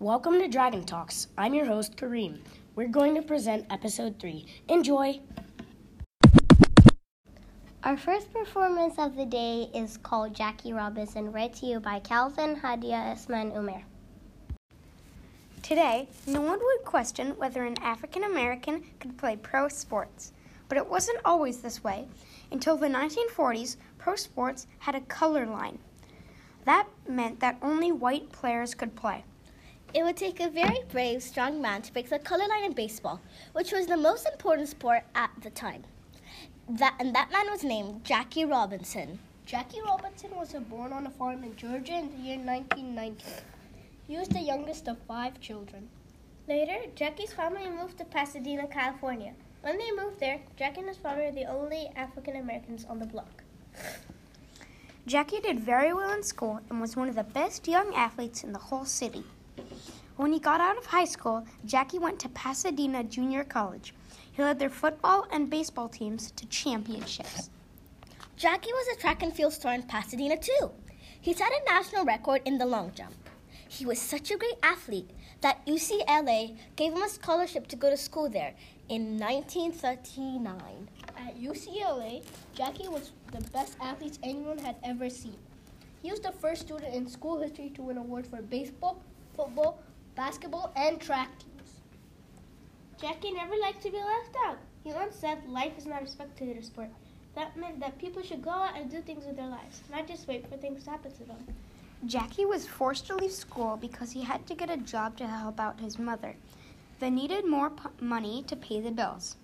Welcome to Dragon Talks. I'm your host, Kareem. We're going to present episode 3. Enjoy! Our first performance of the day is called Jackie Robinson, read to you by Calvin, Hadia, Isma, and Umer. Today, no one would question whether an African American could play pro sports. But it wasn't always this way. Until the 1940s, pro sports had a color line. That meant that only white players could play. It would take a very brave, strong man to break the color line in baseball, which was the most important sport at the time. That man was named Jackie Robinson. Jackie Robinson was born on a farm in Georgia in the year 1919. He was the youngest of 5 children. Later, Jackie's family moved to Pasadena, California. When they moved there, Jackie and his father were the only African Americans on the block. Jackie did very well in school and was one of the best young athletes in the whole city. When he got out of high school, Jackie went to Pasadena Junior College. He led their football and baseball teams to championships. Jackie was a track and field star in Pasadena too. He set a national record in the long jump. He was such a great athlete that UCLA gave him a scholarship to go to school there in 1939. At UCLA, Jackie was the best athlete anyone had ever seen. He was the first student in school history to win awards for baseball, football, basketball, and track teams. Jackie never liked to be left out. He once said life is not a spectator sport. That meant that people should go out and do things with their lives, not just wait for things to happen to them. Jackie was forced to leave school because he had to get a job to help out his mother. They needed more money to pay the bills.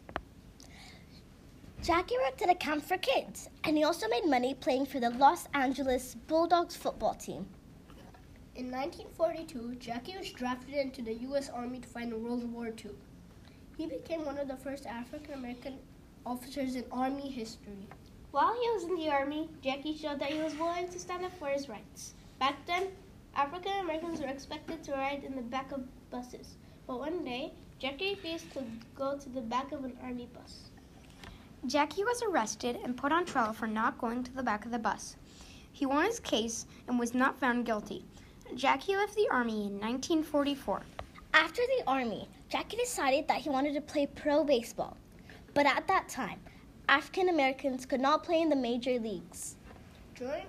Jackie worked at a camp for kids, and he also made money playing for the Los Angeles Bulldogs football team. In 1942, Jackie was drafted into the U.S. Army to fight in World War II. He became one of the first African-American officers in Army history. While he was in the Army, Jackie showed that he was willing to stand up for his rights. Back then, African Americans were expected to ride in the back of buses. But one day, Jackie refused to go to the back of an Army bus. Jackie was arrested and put on trial for not going to the back of the bus. He won his case and was not found guilty. Jackie left the Army in 1944. After the Army, Jackie decided that he wanted to play pro baseball. But at that time, African Americans could not play in the major leagues. During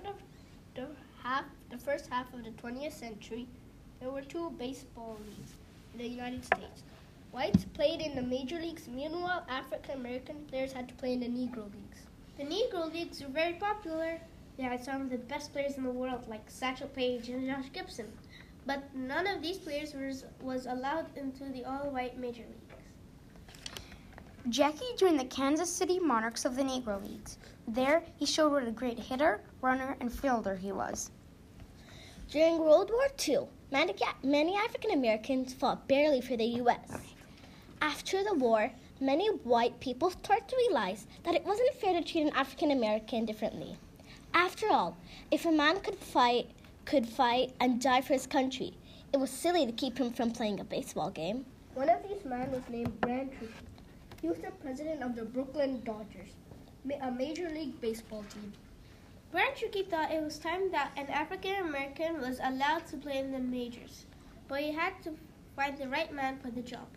the first half of the 20th century, there were 2 baseball leagues in the United States. Whites played in the major leagues, meanwhile African American players had to play in the Negro leagues. The Negro leagues were very popular. They had some of the best players in the world, like Satchel Paige and Josh Gibson. But none of these players was allowed into the all-white major leagues. Jackie joined the Kansas City Monarchs of the Negro Leagues. There, he showed what a great hitter, runner, and fielder he was. During World War II, many African Americans fought barely for the U.S. After the war, many white people started to realize that it wasn't fair to treat an African American differently. After all, if a man could fight and die for his country, it was silly to keep him from playing a baseball game. One of these men was named Branch Rickey. He was the president of the Brooklyn Dodgers, a major league baseball team. Branch Rickey thought it was time that an African American was allowed to play in the majors, but he had to find the right man for the job.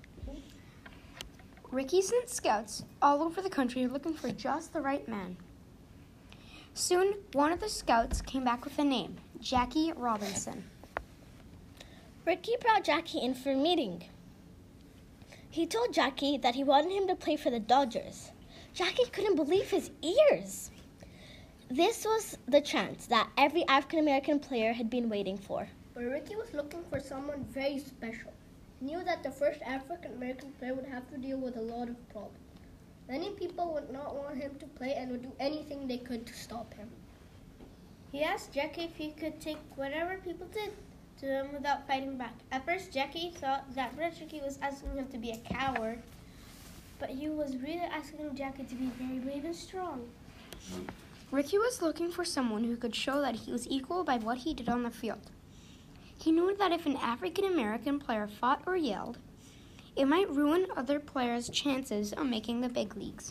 Rickey sent scouts all over the country looking for just the right man. Soon, one of the scouts came back with a name, Jackie Robinson. Rickey brought Jackie in for a meeting. He told Jackie that he wanted him to play for the Dodgers. Jackie couldn't believe his ears. This was the chance that every African-American player had been waiting for. But Rickey was looking for someone very special. He knew that the first African-American player would have to deal with a lot of problems. Many people would not want him to play and would do anything they could to stop him. He asked Jackie if he could take whatever people did to him without fighting back. At first, Jackie thought that Branch Rickey was asking him to be a coward, but he was really asking Jackie to be very brave and strong. Rickey was looking for someone who could show that he was equal by what he did on the field. He knew that if an African American player fought or yelled, it might ruin other players' chances of making the big leagues.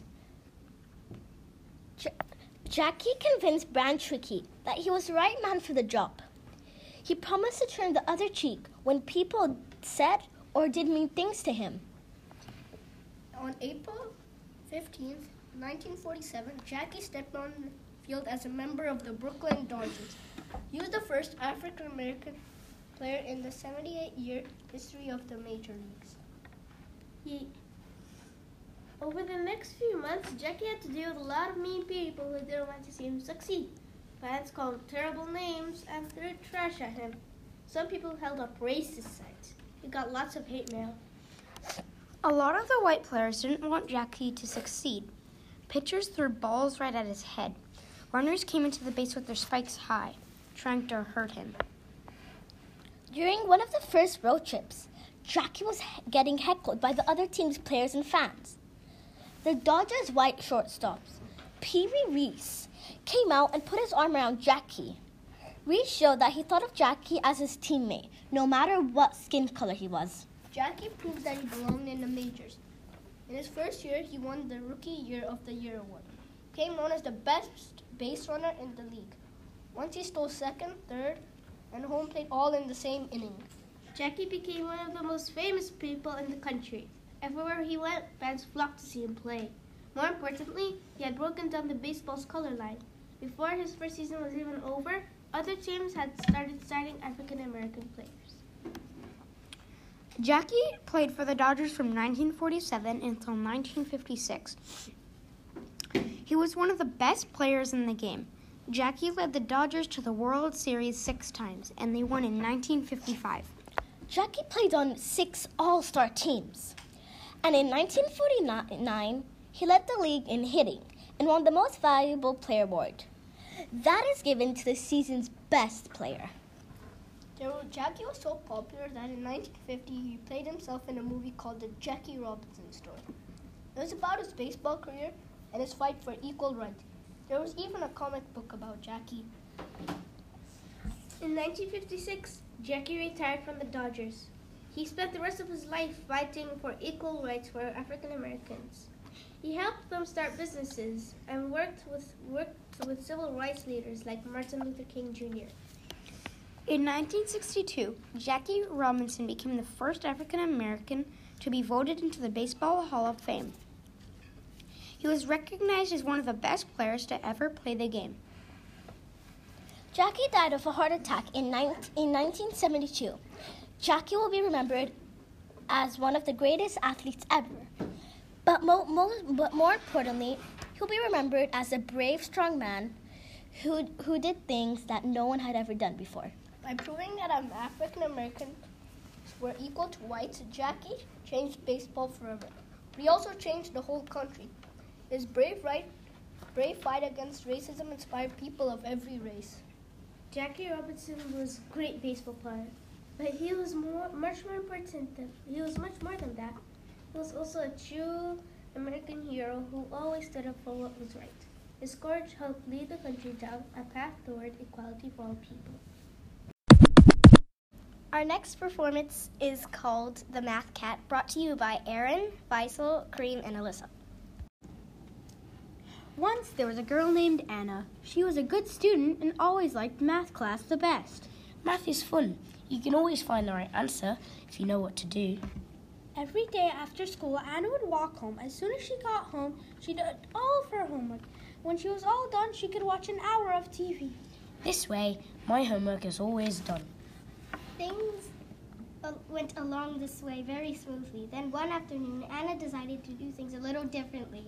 Jackie convinced Branch Rickey that he was the right man for the job. He promised to turn the other cheek when people said or did mean things to him. On April 15th, 1947, Jackie stepped on the field as a member of the Brooklyn Dodgers. He was the first African American player in the 78-year history of the major leagues. Over the next few months, Jackie had to deal with a lot of mean people who didn't want to see him succeed. Fans called him terrible names and threw trash at him. Some people held up racist signs. He got lots of hate mail. A lot of the white players didn't want Jackie to succeed. Pitchers threw balls right at his head. Runners came into the base with their spikes high, trying to hurt him. During one of the first road trips, Jackie was getting heckled by the other team's players and fans. The Dodgers' white shortstops, Pee Wee Reese, came out and put his arm around Jackie. Reese showed that he thought of Jackie as his teammate, no matter what skin color he was. Jackie proved that he belonged in the majors. In his first year, he won the Rookie Year of the Year award, became known as the best base runner in the league. Once he stole second, third, and home plate all in the same inning. Jackie became one of the most famous people in the country. Everywhere he went, fans flocked to see him play. More importantly, he had broken down the baseball's color line. Before his first season was even over, other teams had started signing African American players. Jackie played for the Dodgers from 1947 until 1956. He was one of the best players in the game. Jackie led the Dodgers to the World Series 6 times, and they won in 1955. Jackie played on 6 All-Star teams. And in 1949, he led the league in hitting and won the Most Valuable Player award. That is given to the season's best player. Jackie was so popular that in 1950 he played himself in a movie called The Jackie Robinson Story. It was about his baseball career and his fight for equal rights. There was even a comic book about Jackie. In 1956, Jackie retired from the Dodgers. He spent the rest of his life fighting for equal rights for African Americans. He helped them start businesses and worked with civil rights leaders like Martin Luther King Jr. In 1962, Jackie Robinson became the first African American to be voted into the Baseball Hall of Fame. He was recognized as one of the best players to ever play the game. Jackie died of a heart attack in 1972. Jackie will be remembered as one of the greatest athletes ever. But more importantly, he'll be remembered as a brave, strong man who did things that no one had ever done before. By proving that African Americans were equal to whites, Jackie changed baseball forever. But he also changed the whole country. His brave fight against racism inspired people of every race. Jackie Robinson was a great baseball player, but he was much more than that. He was also a true American hero who always stood up for what was right. His courage helped lead the country down a path toward equality for all people. Our next performance is called The Math Cat, brought to you by Aaron, Faisal, Kareem, and Alyssa. Once there was a girl named Anna. She was a good student and always liked math class the best. Math is fun. You can always find the right answer if you know what to do. Every day after school, Anna would walk home. As soon as she got home, she did all of her homework. When she was all done, she could watch an hour of TV. This way, my homework is always done. Things went along this way very smoothly. Then one afternoon, Anna decided to do things a little differently.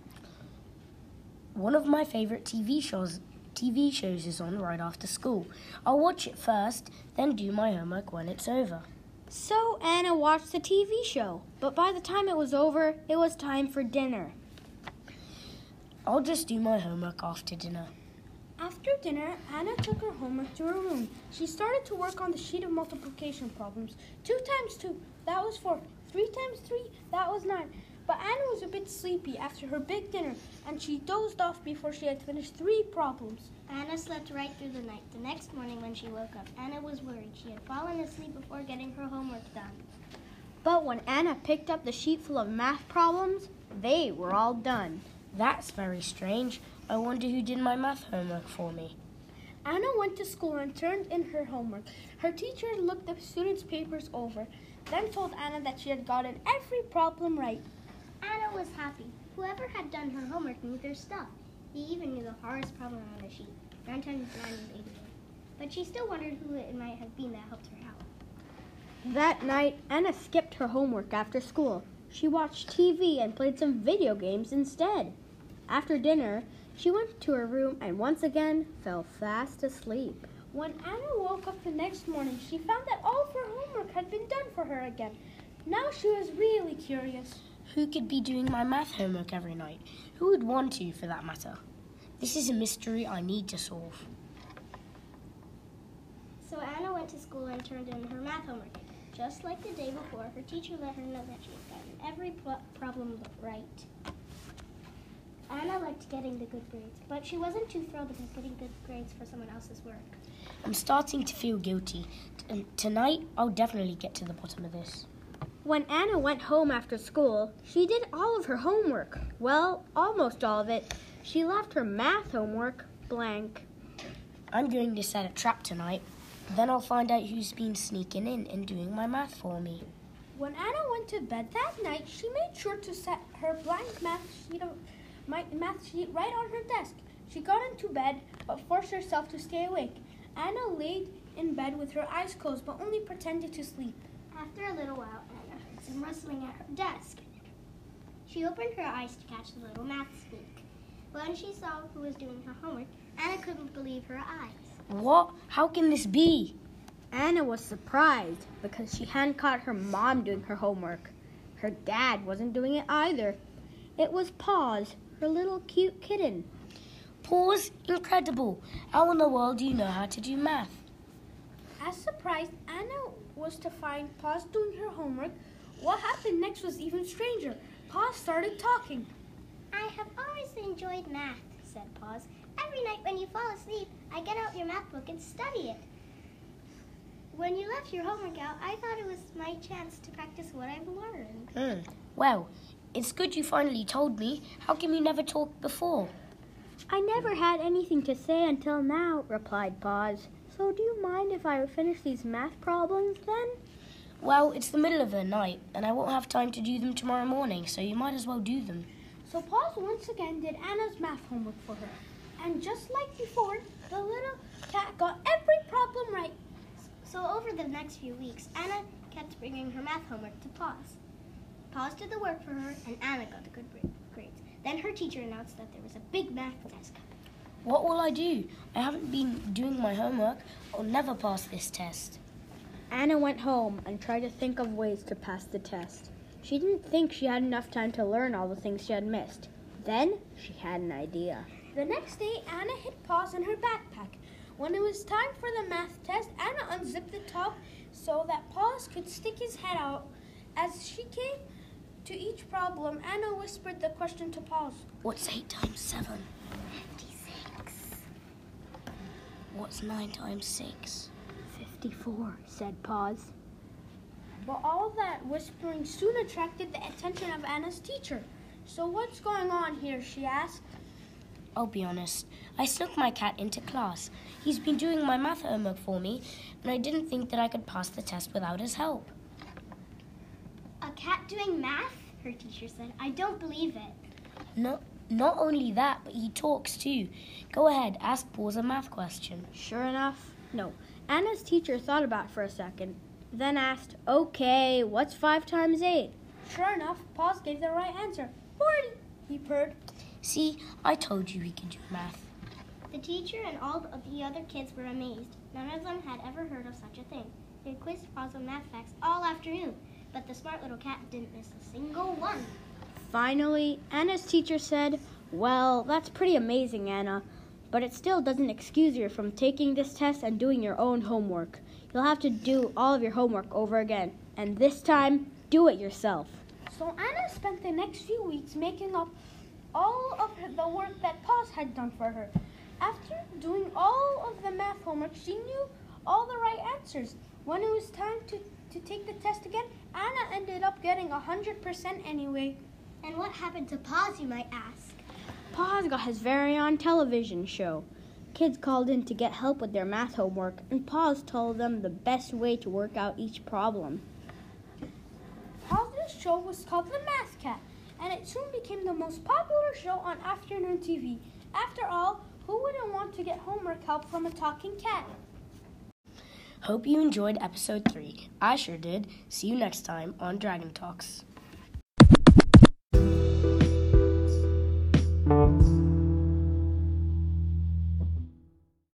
One of my favorite TV shows is on right after school. I'll watch it first, then do my homework when it's over. So Anna watched the TV show, but by the time it was over, it was time for dinner. I'll just do my homework after dinner. After dinner, Anna took her homework to her room. She started to work on the sheet of multiplication problems. 2 times 2, that was 4. 3 times 3, that was 9. But Anna was a bit sleepy after her big dinner, and she dozed off before she had finished 3 problems. Anna slept right through the night. The next morning when she woke up, Anna was worried. She had fallen asleep before getting her homework done. But when Anna picked up the sheet full of math problems, they were all done. That's very strange. I wonder who did my math homework for me. Anna went to school and turned in her homework. Her teacher looked the students' papers over. then told Anna that she had gotten every problem right. Anna was happy. Whoever had done her homework knew their stuff. He even knew the hardest problem on the sheet. 9 times 9 is 81. But she still wondered who it might have been that helped her out. That night, Anna skipped her homework after school. She watched TV and played some video games instead. After dinner, she went to her room and once again fell fast asleep. When Anna woke up the next morning, she found that all of her homework had been done for her again. Now she was really curious. Who could be doing my math homework every night? Who would want to, for that matter? This is a mystery I need to solve. So Anna went to school and turned in her math homework. Just like the day before, her teacher let her know that she had gotten every problem right. Anna liked getting the good grades, but she wasn't too thrilled about getting good grades for someone else's work. I'm starting to feel guilty. Tonight, I'll definitely get to the bottom of this. When Anna went home after school, she did all of her homework. Well, almost all of it. She left her math homework blank. I'm going to set a trap tonight. Then I'll find out who's been sneaking in and doing my math for me. When Anna went to bed that night, she made sure to set her blank math sheet right on her desk. She got into bed, but forced herself to stay awake. Anna laid in bed with her eyes closed, but only pretended to sleep. After a little while, Anna heard some rustling at her desk. She opened her eyes to catch the little math speak. When she saw who was doing her homework, Anna couldn't believe her eyes. What? How can this be? Anna was surprised because she hadn't caught her mom doing her homework. Her dad wasn't doing it either. It was Paws, her little cute kitten. Paws? Incredible. How in the world do you know how to do math? As surprised Anna was to find Paws doing her homework, what happened next was even stranger. Paws started talking. I have always enjoyed math, said Paws. Every night when you fall asleep, I get out your math book and study it. When you left your homework out, I thought it was my chance to practice what I've learned. Well, it's good you finally told me. How come you never talked before? I never had anything to say until now, replied Paws. So do you mind if I finish these math problems then? Well, it's the middle of the night, and I won't have time to do them tomorrow morning, so you might as well do them. So Paws once again did Anna's math homework for her. And just like before, the little cat got every problem right. So over the next few weeks, Anna kept bringing her math homework to Paws. Paws did the work for her, and Anna got the good grades. Then her teacher announced that there was a big math test coming. What will I do? I haven't been doing my homework. I'll never pass this test. Anna went home and tried to think of ways to pass the test. She didn't think she had enough time to learn all the things she had missed. Then she had an idea. The next day, Anna hid Paws in her backpack. When it was time for the math test, Anna unzipped the top so that Paws could stick his head out. As she came to each problem, Anna whispered the question to Paws. What's 8 times 7? 56. What's 9 times 6? 54, said Paws. But all that whispering soon attracted the attention of Anna's teacher. So what's going on here, she asked. I'll be honest. I snuck my cat into class. He's been doing my math homework for me, and I didn't think that I could pass the test without his help. A cat doing math? Her teacher said. I don't believe it. Not only that, but he talks too. Go ahead, ask Paws a math question. Sure enough, no. Anna's teacher thought about it for a second, then asked, okay, what's 5 times 8? Sure enough, Paws gave the right answer. 40, he purred. See, I told you he could do math. The teacher and all of the other kids were amazed. None of them had ever heard of such a thing. They quizzed Paws on math facts all afternoon, but the smart little cat didn't miss a single one. Finally, Anna's teacher said, well, that's pretty amazing, Anna, but it still doesn't excuse you from taking this test and doing your own homework. You'll have to do all of your homework over again, and this time, do it yourself. So Anna spent the next few weeks making up all of the work that Paws had done for her. After doing all of the math homework, she knew all the right answers. When it was time to take the test again, Anna ended up getting 100% anyway. And what happened to Paws, you might ask? Paws got his very own television show. Kids called in to get help with their math homework, and Paws told them the best way to work out each problem. this show was called The Math Cat, and it soon became the most popular show on afternoon TV. After all, who wouldn't want to get homework help from a talking cat? Hope you enjoyed episode 3. I sure did. See you next time on Dragon Talks.